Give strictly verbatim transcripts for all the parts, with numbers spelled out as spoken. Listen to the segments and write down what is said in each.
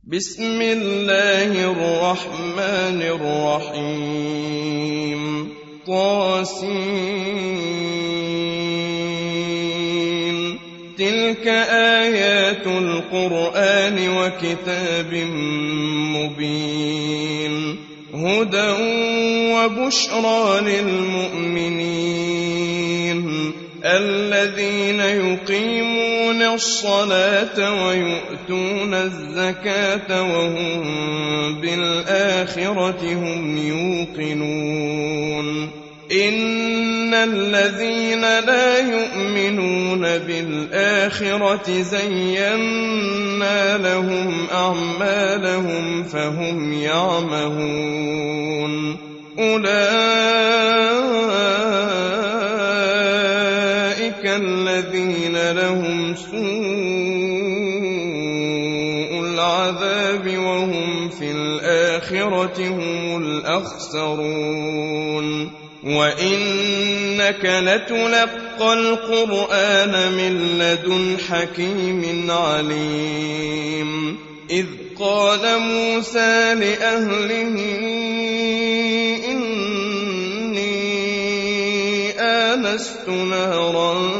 بسم الله الرحمن الرحيم طاسين تلك آيات القرآن وكتاب مبين هدى وبشرى للمؤمنين الذين يقيمون الصلاة ويؤتون الزكاة وهم بالآخرة هم يوقنون إن الذين لا يؤمنون بالآخرة زينا لهم أعمالهم فهم يعمهون أولئك الذين لهم سوء العذاب وهم في الآخرة هم الأخسرون وإنك لتلقى القرآن من لدن حكيم عليم إذ قال موسى لأهله إني آنست نارا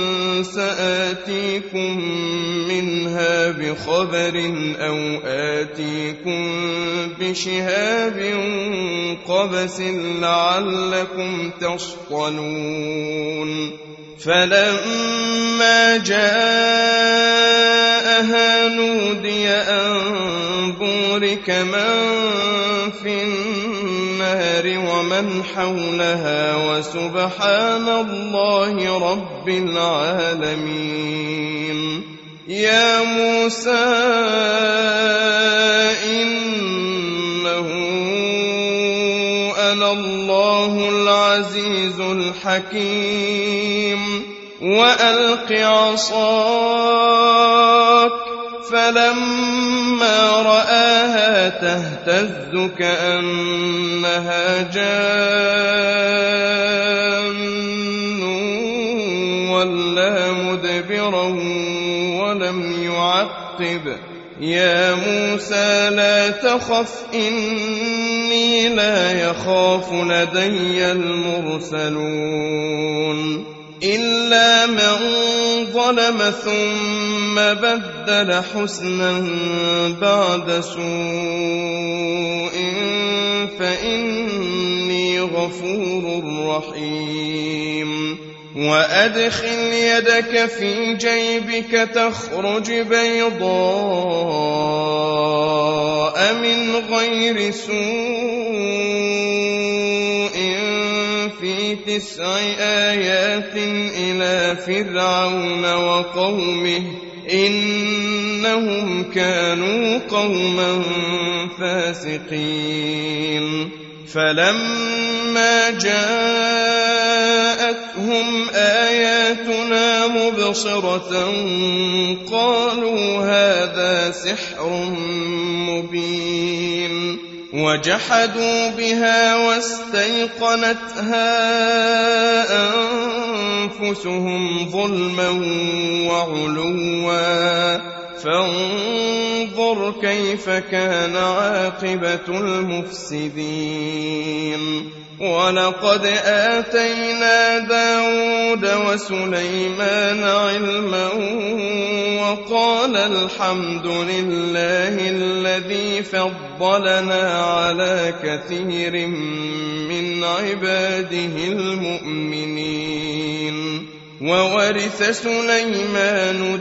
سآتيكم منها بخبر أو آتيكم بشهاب قبس لعلكم تصطلون فلما جاءها نودي أن بورك من في النار ومن حولها وسبحان الله رب العالمين يا موسى إنه أنا الله العزيز الحكيم وألق عصاك فلما رآها تهتز كأنها جان ولا مدبرا ولم يعقب يا موسى لا تخف إني لا يخاف لدي المرسلون إلا من ظلم ثم بدل حسنا بعد سوء فإني غفور رحيم وأدخل يدك في جيبك تخرج بيضاء من غير سوء في تسع آيات إلى فرعون وقومه إنهم كانوا قوما فاسقين فلما جاءتهم آياتنا مبصرة قالوا هذا سحر مبين وجحدوا بها واستيقنتها أنفسهم ظلما وعلوا فانظر كيف كان عاقبة المفسدين ولقد آتينا داود وسليمان علما وقال الحمد لله الذي فضلنا على كثير من عباده المؤمنين وورث سليمان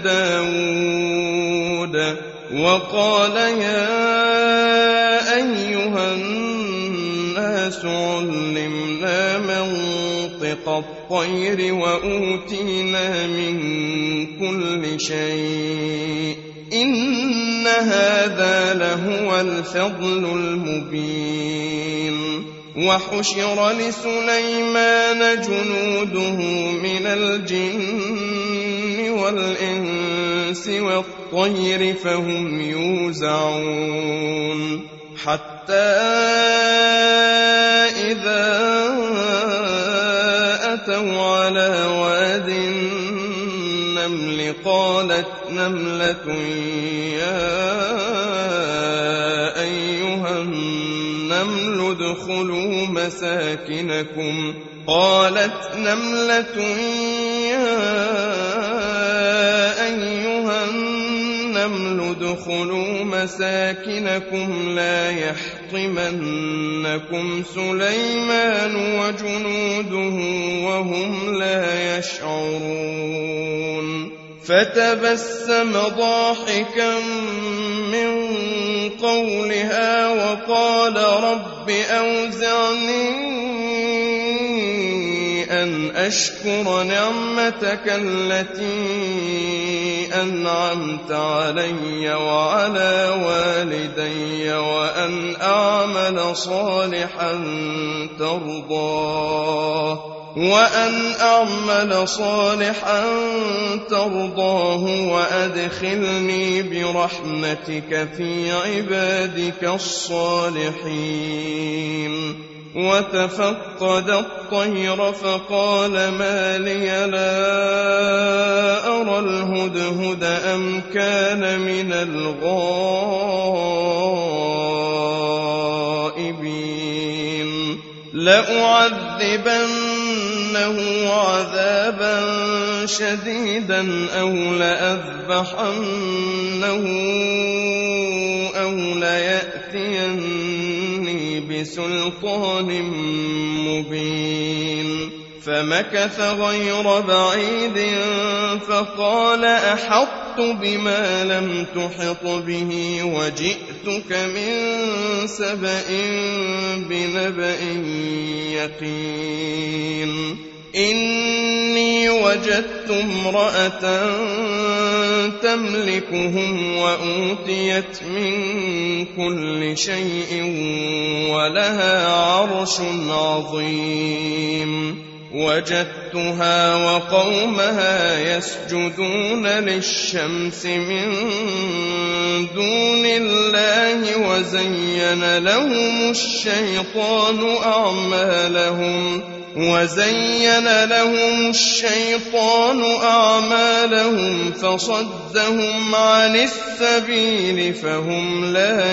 داود وقال يا أيها الناس علمنا منطق الطير وأوتينا من كل شيء إن هذا لهو الفضل المبين وحشر لسليمان جنوده من الجن والإنس والطير فهم يوزعون حتى إذا أتوا على واد النمل قالت نملة يا ادخلوا مساكنكم قالت نملة يا أيها النمل ادخلوا مساكنكم لا يحطمنكم سليمان وجنوده وهم لا يشعرون فتبسم ضاحكا من قولها وقال رب أوزعني أن أشكر نعمتك التي أنعمت علي وعلى والدي وأن أعمل صالحا ترضاه وأن أعمل صالحا ترضاه وأدخلني برحمتك في عبادك الصالحين وتفقد الطير فقال ما لي لا أرى الهدهد أم كان من الغائبين لأعذبنه عذابا شديدا أو لأذبحنه أو ليأتيني بسلطان مبين فمكث غير بعيد فقال أحطت بما لم تحط به وجئتك من سبأ بنبأ يقين إني وجدت امرأة تملكهم وأوتيت من كل شيء ولها عرش عظيم وجدتها وقومها يسجدون للشمس من دون الله وزين لهم الشيطان أعمالهم وزين لهم الشيطان أعمالهم فصدهم عن السبيل فهم لا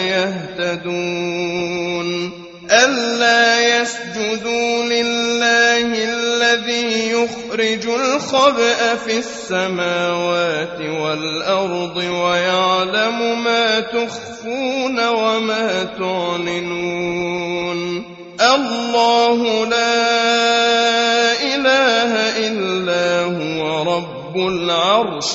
يهتدون ألا يسجدوا لله الذي يخرج الخبأ في السماوات والأرض ويعلم ما تخفون وما تعلنون الله لا إله إلا هو رب العرش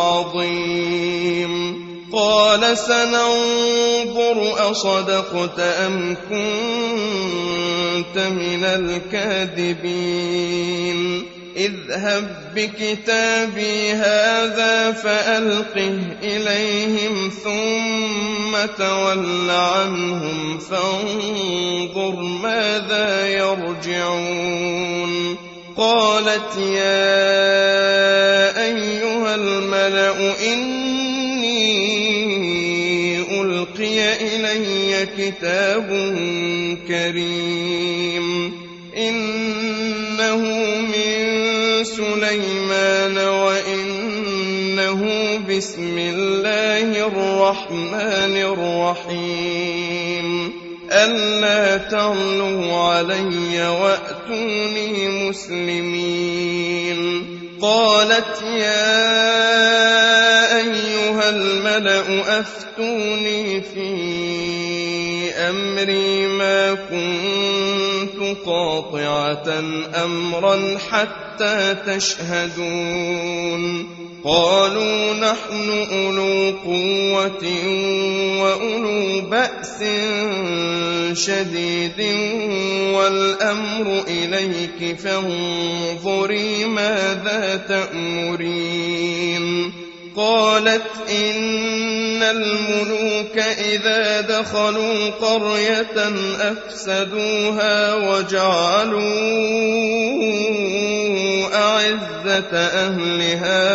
العظيم قال سننظر أصدقت أم كنت من الكاذبين اذهب بكتابي هذا فألقه إليهم ثم تول عنهم فانظر ماذا يرجعون قالت يا أيها الملأ إني ألقي إلي كتاب كريم إنه من سليمان وإنه بسم الله الرحمن الرحيم ألا تعلوا علي وأتوني مسلمين قالت يا أيها الملأ أفتوني في أمري ما كنت قاطعة أمرا حتى تشهدون قالوا نحن أولو قوة وأولو بأس شديد والأمر إليك فانظري ماذا تأمرين قالت إن الملوك إذا دخلوا قرية أفسدوها وجعلوا أعزة أهلها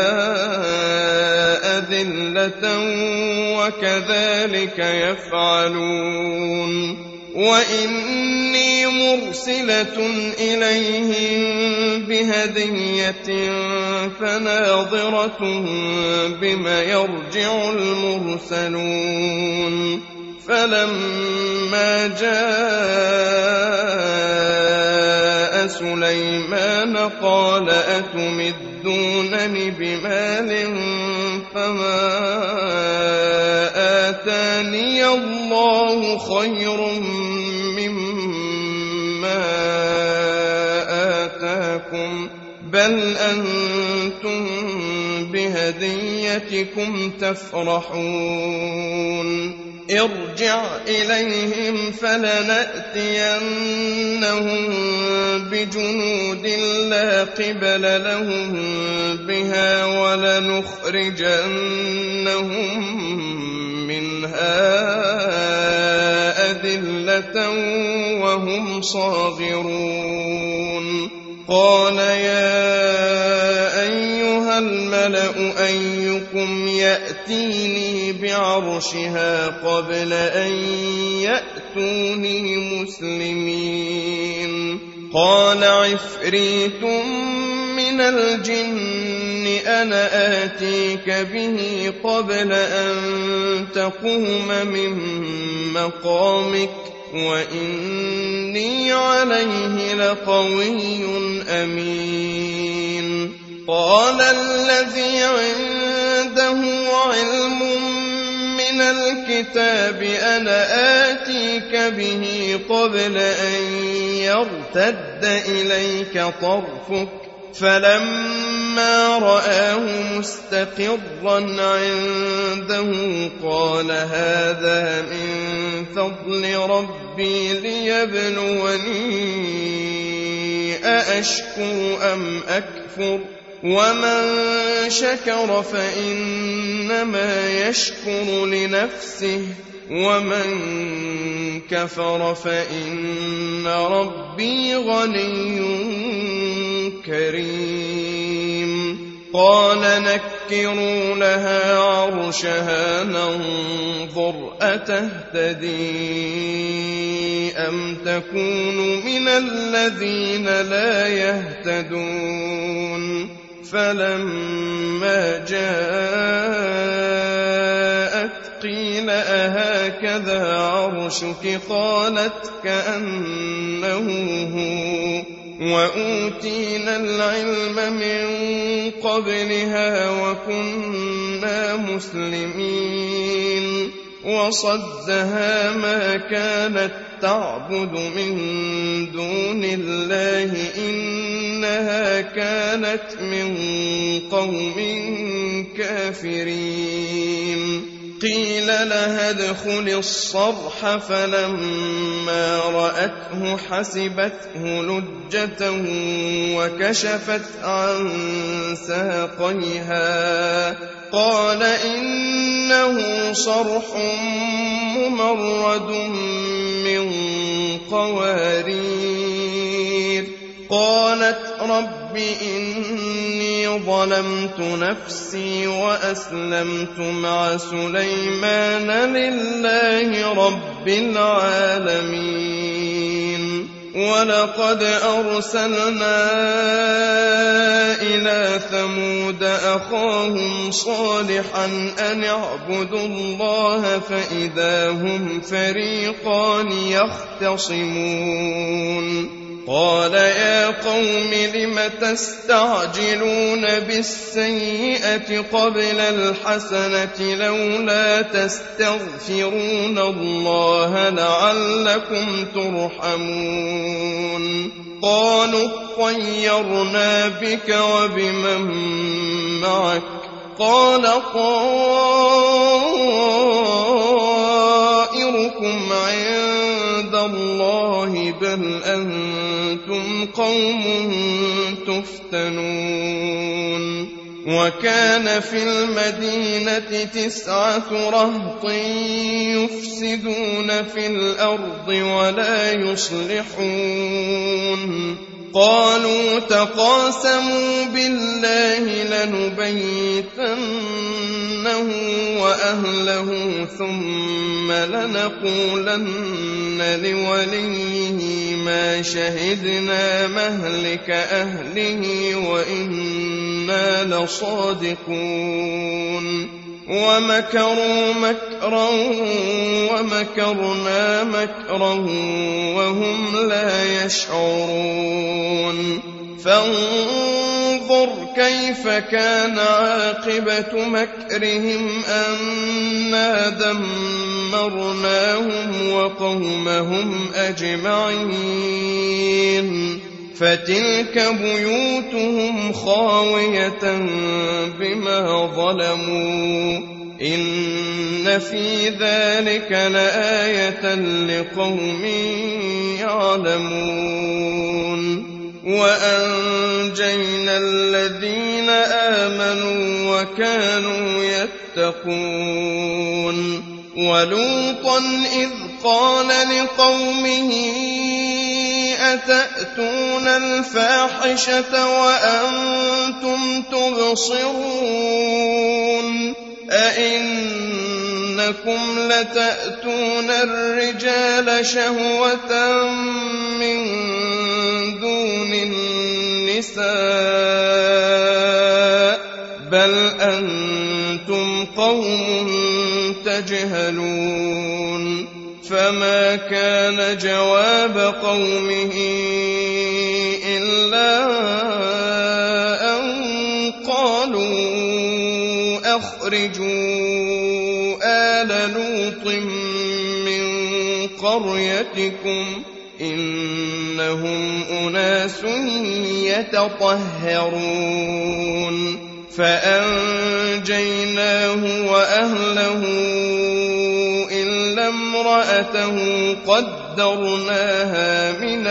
أذلة وكذلك يفعلون وإني مرسلة إليهم بهدية فناظرة بما يرجع المرسلون فلما جاء سليمان قال أتمدونني بمال فما آتاني الله خير مما آتاكم بل أنتم بهديتكم تفرحون ارجع إليهم فلنأتينهم بجنود لا قبل لهم بها ولنخرجنهم منها أذلة وهم صاغرون قال يا أيها الملأ أيكم يأتيني بعرشها قبل أن يأتوني مسلمين قال عفريت من الجن أنا آتيك به قبل أن تقوم من مقامك وإني عليه لقوي أمين قال الذي عنده علم من الكتاب أنا آتيك به قبل أن يرتد إليك طرفك فلما رآه مستقرا عنده قال هذا من فضل ربي ليبلوني أأشكر أم أكفر ومن شكر فإنما يشكر لنفسه ومن كفر فإن ربي غني كريم قال نكروا لها عرشها ننظر أتهتدي أم تكون من الذين لا يهتدون فلما جاءت قيل أهكذا عرشك قالت كأنه هو وأوتينا العلم من قبلها وكنا مسلمين وصدها ما كانت تعبد من دون الله إنها كانت من قوم كافرين قيل لها ادخل الصرح فلما رأته حسبته لجة وكشفت عن ساقيها قال إنه صرح ممرد من قوارير قالت رب إني ظلمت نفسي وأسلمت مع سليمان لله رب العالمين ولقد أرسلنا إلى ثمود أخاهم صالحا أن اعبدوا الله فإذا هم فريقان يختصمون قال يا قوم لم تستعجلون بالسيئة قبل الحسنة لولا تستغفرون الله لعلكم ترحمون قالوا اطيرنا بك وبمن معك قال طائركم عند الله بل أنتم قوم تفتنون وكان في المدينة تسعة رهط يفسدون في الأرض ولا يصلحون قالوا تقاسموا بالله لنبيتنه وأهله ثم لنقولن لوليه ما شهدنا مهلك أهله وإنا لصادقون ومكروا مكرا ومكرنا مكرا وهم لا يشعرون فانظر كيف كان عاقبة مكرهم أنا دمرناهم وقومهم أجمعين فتلك بيوتهم خاوية بما ظلموا إن في ذلك لآية لقوم يعلمون وأنجينا الذين آمنوا وكانوا يتقون ولوطا إذ قال لقومه أتأتون الفاحشة وأنتم تبصرون أئنكم لتأتون الرجال شهوة من دون النساء بل أنتم قوم تجهلون فما كان جواب قومه إلا أن قالوا أخرجوا آل لوط من قريتكم إنهم أناس يتطهرون فأنجيناه وأهله إلا امرأته قدرناها من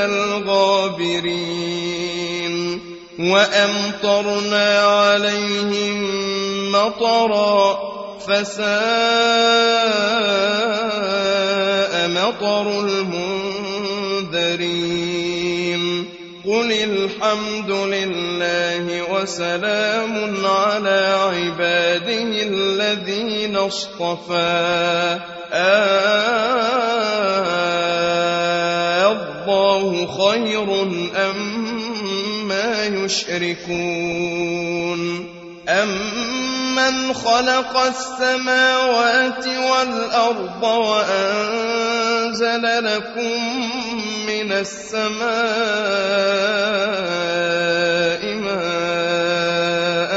الغابرين وأمطرنا عليهم مطرا فساء مطر المنذرين قل الحمد لله وسلام على عباده الذين اصطفى الله خير أما يشركون أمن خلق السماوات والأرض وأنزل لكم من السماء ماء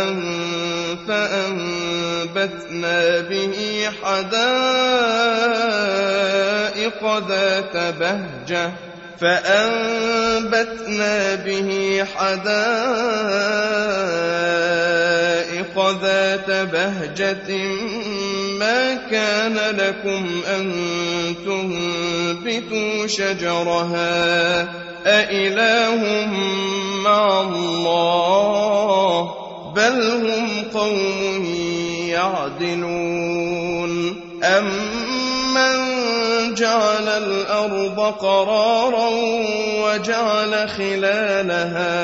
فأنبتنا به حدائق ذات بهجة فأنبتنا به حدائق ذات بهجة ما كان لكم أن تنبتوا شجرها أإله مع الله بل هم قوم يعدلون أمن جعل الأرض قرارا وجعل خلالها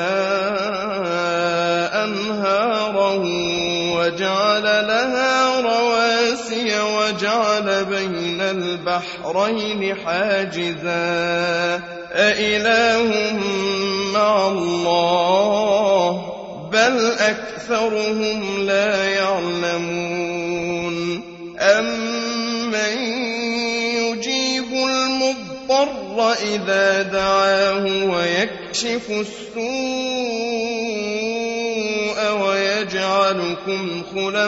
أنهارا وجعل لها رواسي وجعل بين البحرين حاجزا أإله مع الله بل أكثرهم لا يعلمون أمن يجيب المضطر إذا دعاه ويكشف السوء ويجعلكم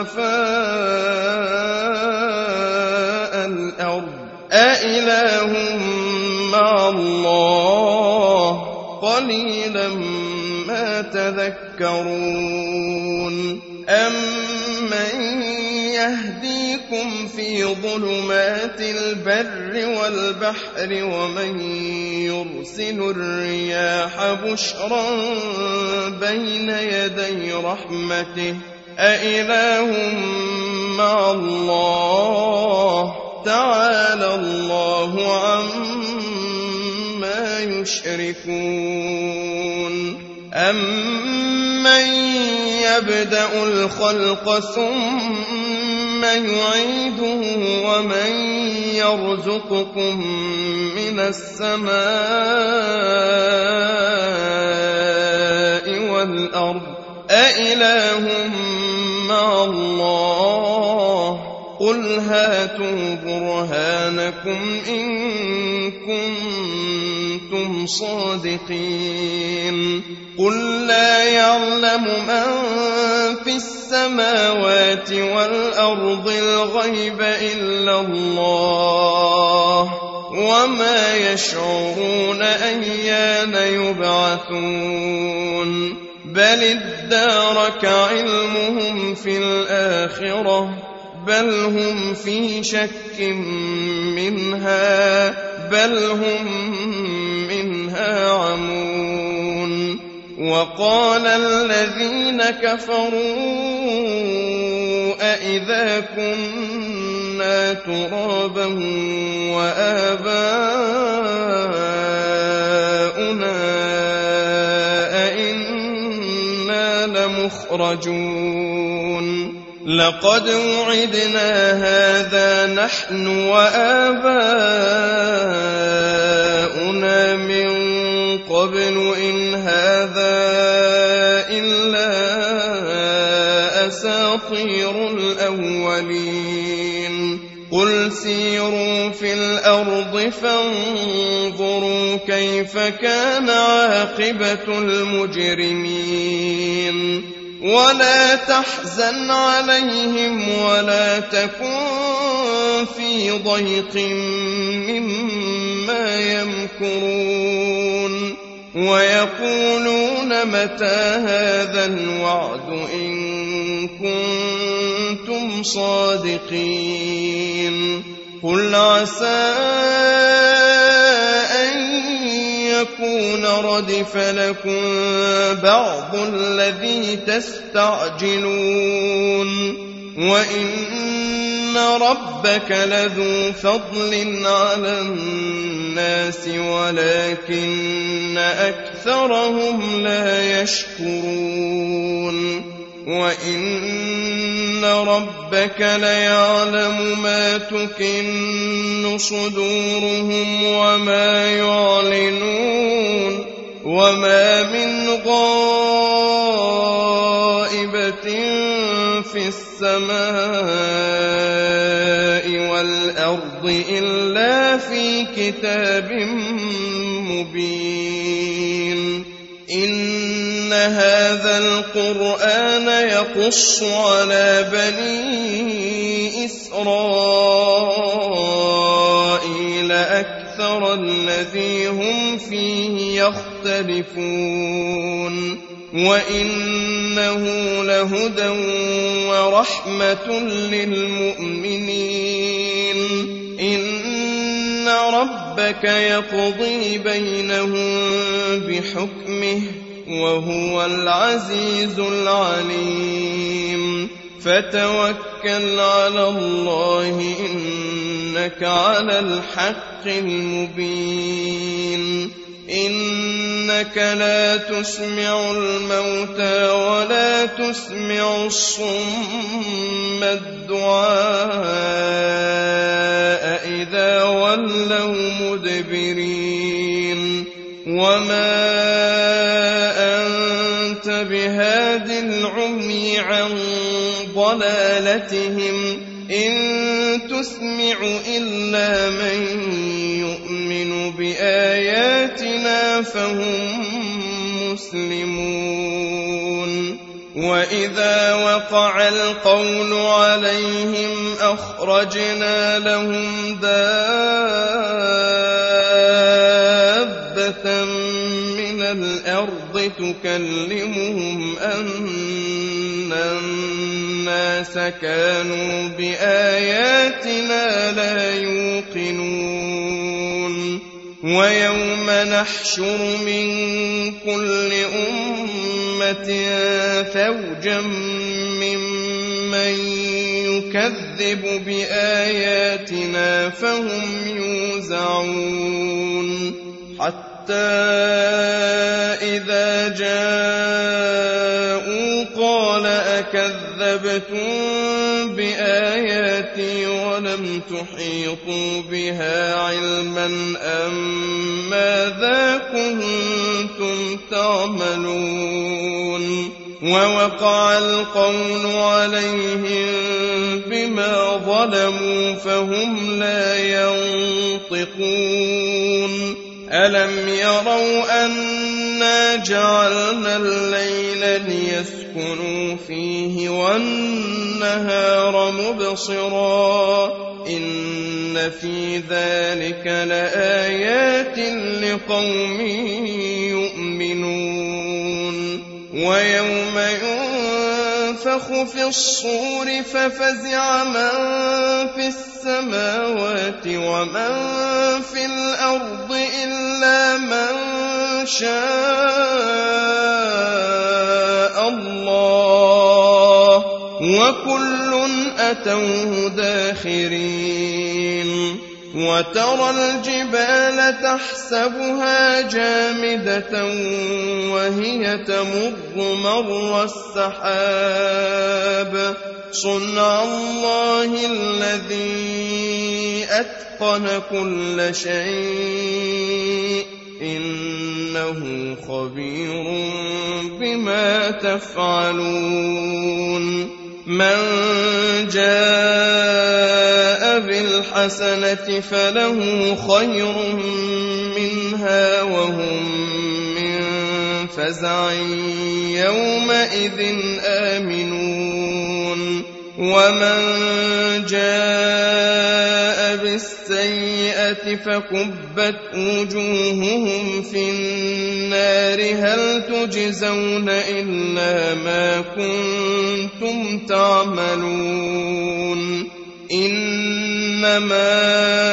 خلفاء الأرض أإله مع الله قليلا ما تذكرون أمن يهديكم في ظلمات البر والبحر ومن يرسل الرياح بشرا بين يدي رحمته أإله مع الله تعالى الله عما يشركون أمن يبدأ الخلق ثم يعيده ومن يرزقكم من السماء والأرض أإله مع الله قل هاتوا برهانكم إن كنتم صادقين قل لا يعلم من في السماوات والأرض الغيب إلا الله وما يشعرون أيان يبعثون بل ادارك علمهم في الآخرة بل هم في شك منها بل هم منها عمون وقال الذين كفروا أإذا كنا ترابا وآباؤنا أئنا لمخرجون لقد وعدنا هذا نحن وآباؤنا من قبل إن هذا إلا أساطير الأولين قل سيروا في الأرض فانظروا كيف كان عاقبة المجرمين ولا تحزن عليهم ولا تكن في ضيق مما يمكرون ويقولون متى هذا الوعد إن كنتم صادقين قل عسى أن يكون ردف لكم بعض الذي تستعجلون وإن ربك لذو فضل على الناس ولكن أكثرهم لا يشكرون وإن ربك ليعلم ما تكن صدورهم وما يعلنون وما من غائبة في السماء والأرض إلا في كتاب مبين إن هذا القرآن يقص على بني إسرائيل أكثر الذي هم فيه يختلفون وإنه لهدى ورحمة للمؤمنين إن ربك يقضي بينهم بحكمه وهو العزيز العليم فتوكل على الله إنك على الحق المبين إنك لا تسمع الموتى ولا تسمع الصم الدعاء إذا ولوا مدبرين وما أنت بهاد العمي عن ضلالتهم إن تسمع إلا من يؤمن بآياتنا فهم مسلمون وإذا وقع القول عليهم أخرجنا لهم دابة من الأرض تكلمهم أن الناس كانوا بآياتنا لا يوقنون ويوم نحشر من كل أمة فوجا ممن يكذب بآياتنا فهم يوزعون حتى إذا جاءوا قال أكذبتم بآياتي ولم تحيطوا بها علما أم ماذا كنتم تعملون ووقع القول عليهم بما ظلموا فهم لا ينطقون ألم يروا أنا جعلنا الليل ليسكنوا فيه والنهار مبصرا إن في ذلك لآيات لقوم يؤمنون ويوم ينفخ في الصور ففزع من في السماوات ومن في الأرض إلا من شاء الله وكل أتوه داخرين وترى الجبال تحسبها جامدة وهي تمر مر السحاب صنع الله الذي أتقن كل شيء إنه خبير بما تفعلون من جاء بالحسنة فله خير منها وهم من فزع يومئذ آمنون ومن جاء بالسيئة فكبت وجوههم في النار هل تجزون إلا ما كنتم تعملون إنما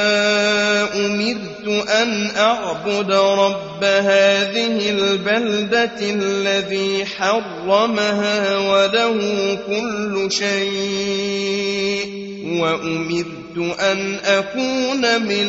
أمرت أن أعبد رب هذه البلدة الذي حرمها وله كل شيء وأمرت أن أكون من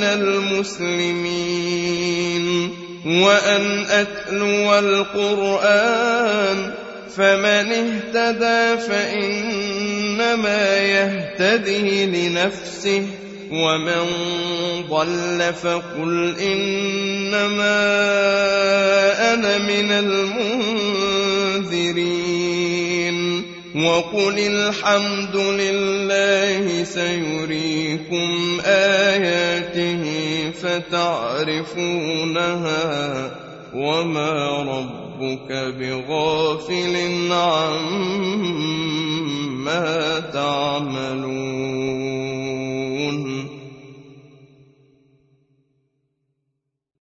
المسلمين وأن أتلو القرآن فمن اهتدى فإنما يهتدي لنفسه ومن ضل فقل إنما أنا من المنذرين وقل الحمد لله سيريكم آياته فتعرفونها وما ربك بغافل عما تعملون